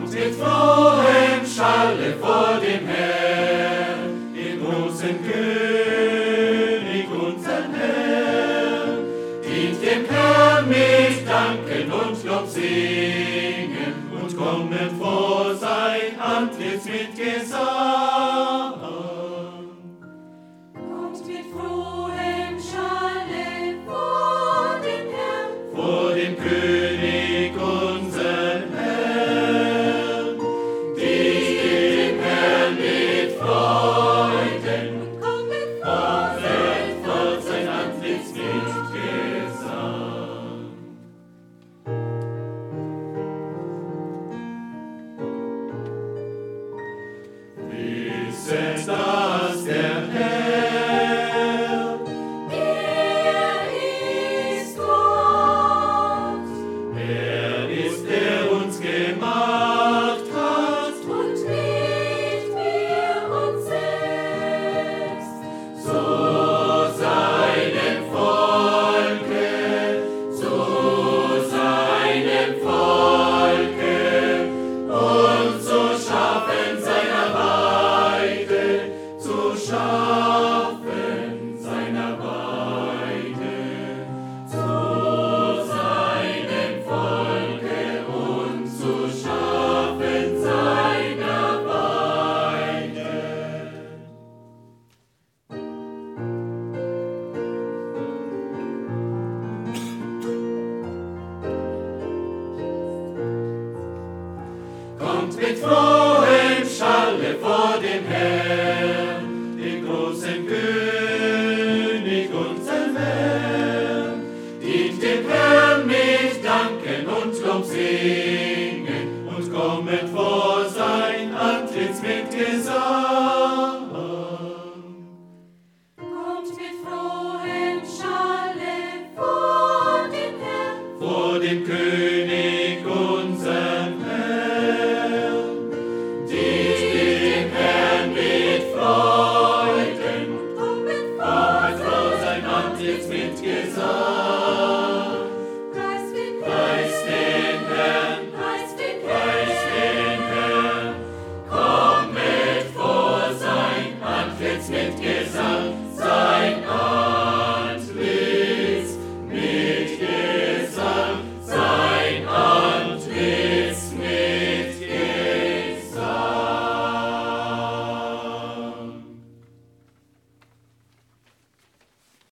mit frohem Schalle vor dem Herrn, den großen König, unseren Herrn. Dient dem Herrn mit Danken und Lob singen und kommen vor sein Antlitz mit Gesang. Kommt mit frohem Schalle vor dem Herrn, vor dem König, unseren Herrn. Dient dem Herrn mit Freuden und kommen vor sein Antlitz mit Gesang. Wisset, dass der Herr, ist Gott er ist, der uns gemacht hat, und nicht wir uns selbst. zu seinem Volke, und zu Schafen seiner Weide, zu Schafen seiner Weide, zu seinem Volke und zu Schafen seiner Weide. Kommt mit frohem Schalle vor dem Herrn, den großen König, unseren Herrn. Dient dem Herrn mit Danken und Lob singen und kommen vor sein Antlitz mit Gesang.